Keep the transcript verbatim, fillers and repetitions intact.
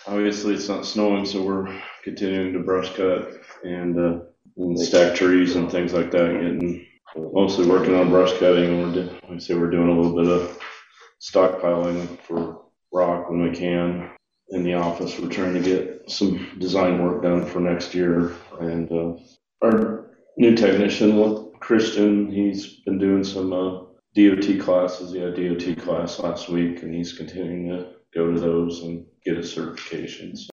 obviously it's not snowing, so we're continuing to brush cut and, uh, and stack trees and things like that. Getting mostly working on brush cutting, and we're do, like I say we're doing a little bit of stockpiling for rock when we can. In the office, we're trying to get some design work done for next year, and uh, our new technician, Christian, he's been doing some uh, D O T classes. He had a D O T class last week, and he's continuing to go to those and get his certifications.